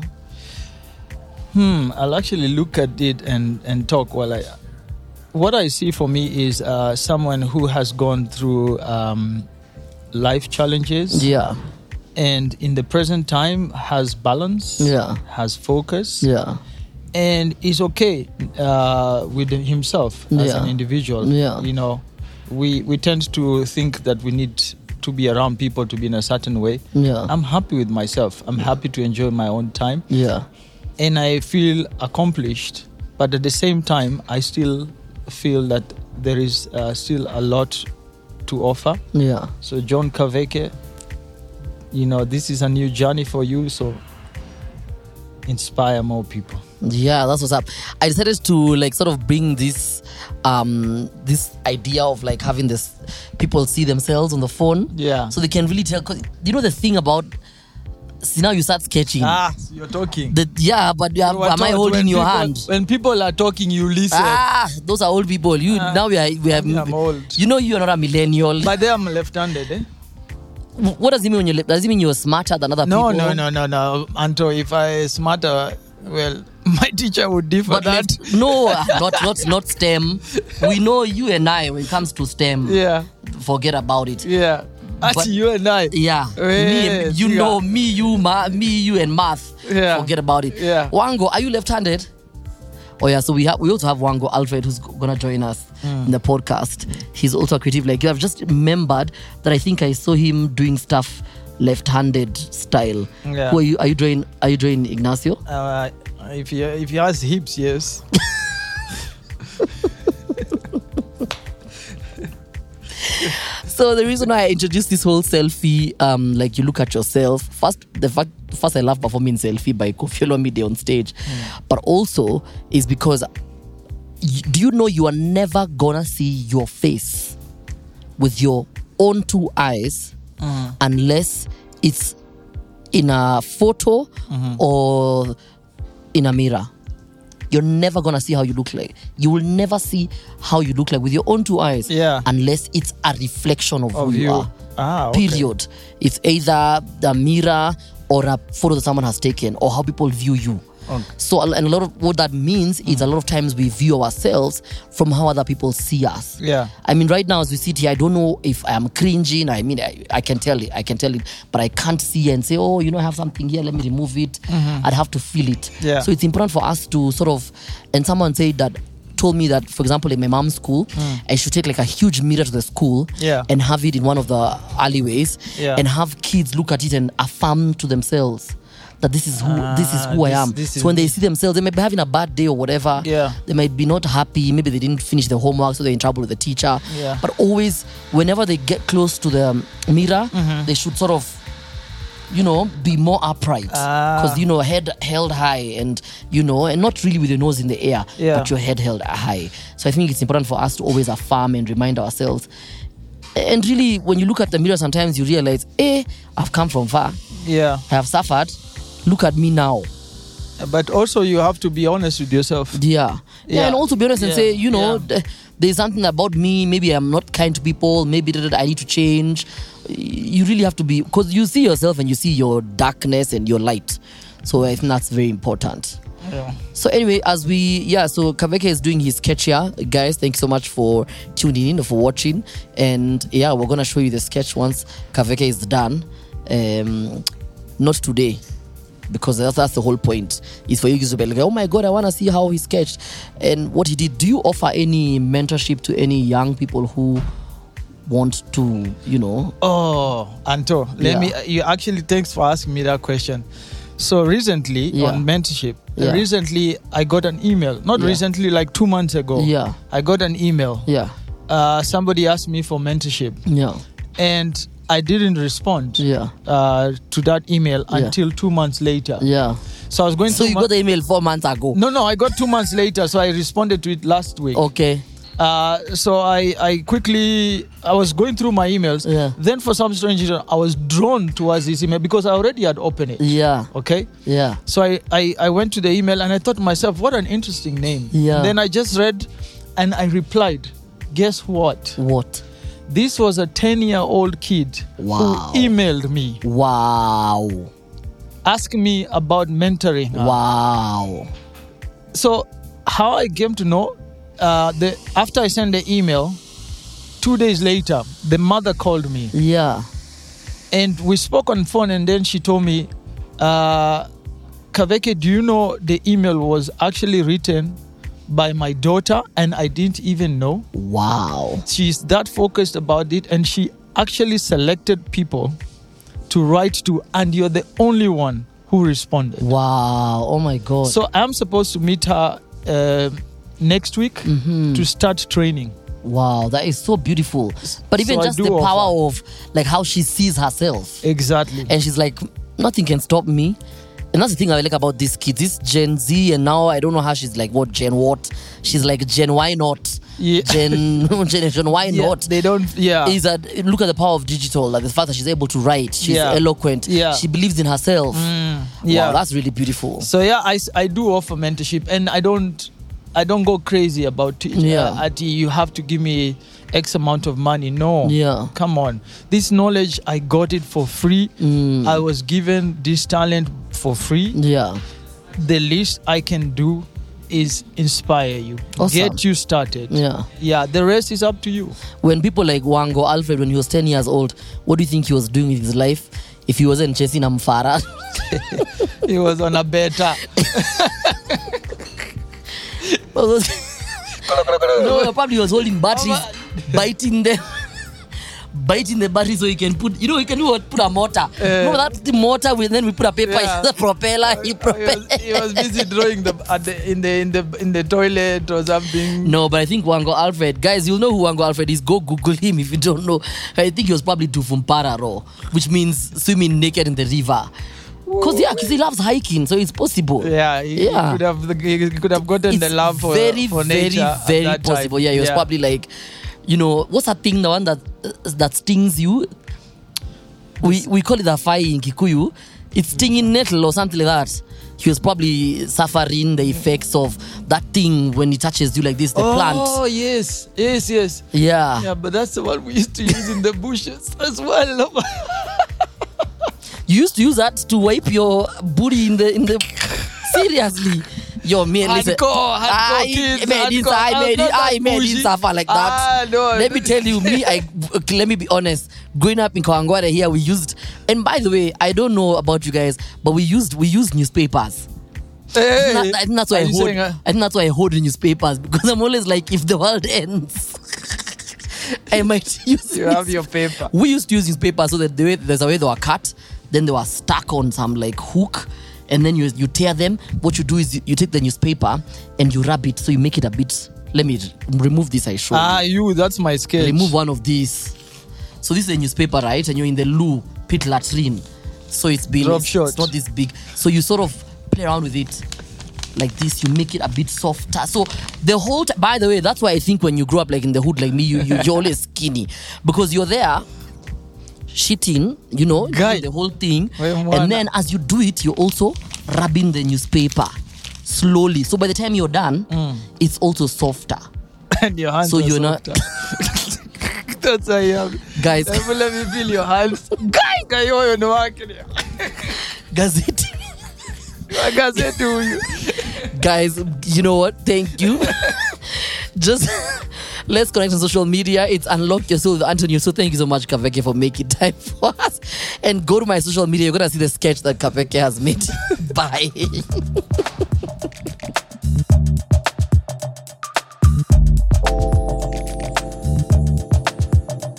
I'll actually look at it and talk while what I see for me is someone who has gone through life challenges. Yeah. And in the present time has balance. Yeah. Has focus. Yeah. And is okay with himself as an individual. Yeah. You know, we tend to think that we need to be around people to be in a certain way. Yeah. I'm happy with myself. I'm happy to enjoy my own time. Yeah. And I feel accomplished. But at the same time, I still feel that there is still a lot to offer. Yeah. So John Kaveke, you know, this is a new journey for you. So inspire more people. Yeah, that's what's up. I decided to like sort of bring this this idea of like having this people see themselves on the phone. Yeah. So they can really tell. 'Cause you know the thing about, see, now you start sketching. So you're talking. But am I holding your hand? When people are talking, you listen. Those are old people. Now we have. I'm old. You know you are not a millennial. But they am left-handed, eh? What does it mean when you're left? Does it mean you're smarter than other people? No. Anto, if I smarter, well, my teacher would differ that. Not STEM. We know you and I when it comes to STEM. Yeah. Forget about it. Yeah. Actually, you and I. Yeah. Me, you and math. Yeah. Forget about it. Yeah. Wango, are you left-handed? Oh yeah, so we also have Wango Alfred who's gonna join us in the podcast. He's also a creative like you. I've just remembered that I think I saw him doing stuff left-handed style. Yeah. Who are you drawing Ignacio? If he has hips, yes. So the reason why I introduced this whole selfie, like you look at yourself. First I love performing selfie by Koffi Olomide on stage, but also is because do you know you are never gonna see your face with your own two eyes unless it's in a photo or in a mirror. You're never gonna see how you look like. You will never see how you look like with your own two eyes unless it's a reflection of who you are. Okay. Period. It's either the mirror or a photo that someone has taken or how people view you. Okay. So, and a lot of what that means is a lot of times we view ourselves from how other people see us. Yeah. I mean, right now as we sit here, I don't know if I am cringing. I mean, I can tell it, but I can't see and say, oh, you know, I have something here, let me remove it. I'd have to feel it. Yeah. So it's important for us to sort of, and someone told me that, for example, in my mom's school, I should take like a huge mirror to the school and have it in one of the alleyways and have kids look at it and affirm to themselves that this is who I am. So when they see themselves, they might be having a bad day or whatever. Yeah. They might be not happy. Maybe they didn't finish the homework, so they're in trouble with the teacher. Yeah. But always, whenever they get close to the mirror, they should sort of, you know, be more upright. Because, you know, head held high and, you know, and not really with your nose in the air, but your head held high. So I think it's important for us to always affirm and remind ourselves. And really, when you look at the mirror, sometimes you realize, I've come from far. Yeah. I have suffered. Look at me now. But also you have to be honest with yourself. Yeah, and also be honest and say, you know, there's something about me. Maybe I'm not kind to people. Maybe I need to change. You really have to be, because you see yourself and you see your darkness and your light. So I think that's very important. Yeah. So anyway, so Kaveke is doing his sketch here. Guys, thank you so much for tuning in, for watching. And yeah, we're going to show you the sketch once Kaveke is done. Not today, because that's the whole point, is for you to be like, oh my God, I want to see how he sketched and what he did. Do you offer any mentorship to any young people who want to, you know? Oh, Anto, thanks for asking me that question. So recently on mentorship, recently I got an email, recently, like 2 months ago. Yeah. I got an email. Yeah. Somebody asked me for mentorship. Yeah. And I didn't respond to that email until 2 months later. Yeah. So I was going So you got the email 4 months ago? No, I got 2 months later, so I responded to it last week. Okay. So I was going through my emails. Yeah. Then for some strange reason, I was drawn towards this email because I already had opened it. Yeah. Okay. Yeah. So I went to the email and I thought to myself, what an interesting name. Yeah. Then I just read and I replied. Guess what? What? This was a 10-year-old kid Wow. who emailed me. Wow. Asking me about mentoring her. Wow. So how I came to know, after I sent the email, 2 days later, the mother called me. Yeah. And we spoke on phone and then she told me, Kaveke, do you know the email was actually written by my daughter and I didn't even know? Wow. She's that focused about it and she actually selected people to write to and you're the only one who responded. Wow. Oh my God. So I'm supposed to meet her next week to start training. Wow, that is so beautiful. But even So just the power of like how she sees herself. Exactly. And she's like, nothing can stop me. And that's the thing I like about this kid. This Gen Z, and now I don't know how she's like, Gen what? She's like, Gen why not? Yeah. Generation why not? They don't, Is that, look at the power of digital, like the fact that she's able to write, she's eloquent, she believes in herself. Wow, that's really beautiful. So I do offer mentorship and I don't go crazy about teaching. You have to give me X amount of money. No. Yeah. Come on. This knowledge, I got it for free. I was given this talent for free. Yeah. The least I can do is inspire you. Awesome. Get you started. Yeah. Yeah. The rest is up to you. When people like Wango Alfred, when he was 10 years old, what do you think he was doing with his life if he wasn't chasing a mfara? He was on a beta. No, probably he was holding batteries, biting the battery so you can put, you can do what? Put a motor. No, that's the motor. Then we put a paper in the propeller. He was busy drawing in the toilet or something. No, but I think Wango Alfred, guys, you'll know who Wango Alfred is. Go Google him if you don't know. I think he was probably Tufumpara Ro, which means swimming naked in the river. Because he loves hiking, so it's possible. Yeah, he could have gotten the love for nature. Very possible. Yeah, he was probably like, what's that thing, the one that stings you? We call it a fire in Kikuyu. It's stinging nettle or something like that. He was probably suffering the effects of that thing when it touches you like this, the plant. Oh, yes. Yeah. Yeah, but that's the one we used to use in the bushes as well. You used to use that to wipe your booty in the seriously. Yo, man, listen. Hardcore kids. I made it suffer like that. No. Let me tell you, let me be honest. Growing up in Kawangware here, we used, and by the way, I don't know about you guys, but we used newspapers. I think that's why I hold newspapers, because I'm always like, if the world ends, I might use. You have your paper. We used to use newspapers so that there's a way they were cut, then they were stuck on some like hook, and then you tear them. What you do is you take the newspaper and you rub it, so you make it a bit. Let me remove this. I show you. That's my sketch. Remove one of these. So this is a newspaper, right? And you're in the loo pit latrine, so it's not this big. So you sort of play around with it like this. You make it a bit softer. So the whole by the way, that's why I think when you grow up like in the hood like me, you're always skinny, because you're there shitting, the whole thing, and then as you do it, you're also rubbing the newspaper slowly. So by the time you're done, it's also softer. And your hands are softer. That's why you have. Guys, let me feel your hands. Guy, you're not Gazette. Guys, you know what? Thank you. Just let's connect on social media. It's Unlock Your Soul with Antonio. So thank you so much, Kaveke, for making time for us. And go to my social media. You're going to see the sketch that Kaveke has made. Bye.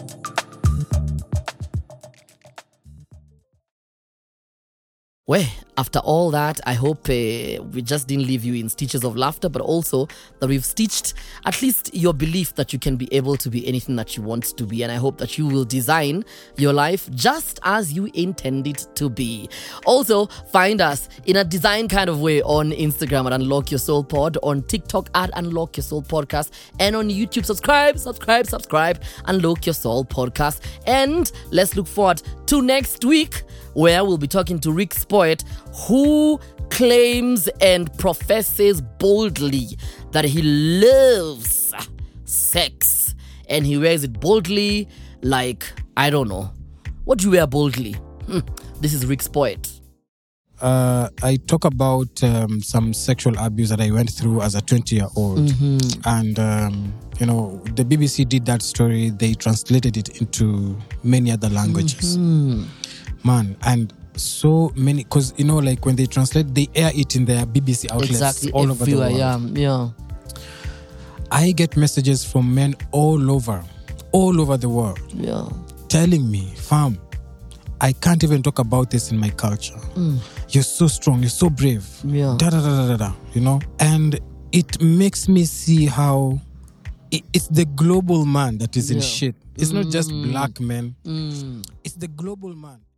We after all that, I hope we just didn't leave you in stitches of laughter, but also that we've stitched at least your belief that you can be able to be anything that you want to be. And I hope that you will design your life just as you intend it to be. Also, find us in a design kind of way on Instagram at Unlock Your Soul Pod, on TikTok at Unlock Your Soul Podcast, and on YouTube. Subscribe, Unlock Your Soul Podcast. And let's look forward to next week, where we'll be talking to Rick Spoit, who claims and professes boldly that he loves sex. And he wears it boldly like, I don't know. What do you wear boldly? This is Rick Spoit. I talk about some sexual abuse that I went through as a 20-year-old. And, the BBC did that story. They translated it into many other languages. Man, and so many, because, like when they translate, they air it in their BBC outlets all over the world. Yeah. I get messages from men all over the world. Yeah. Telling me, fam, I can't even talk about this in my culture. You're so strong, you're so brave. Yeah. And it makes me see how it's the global man that is in shit. It's not just black men. It's the global man.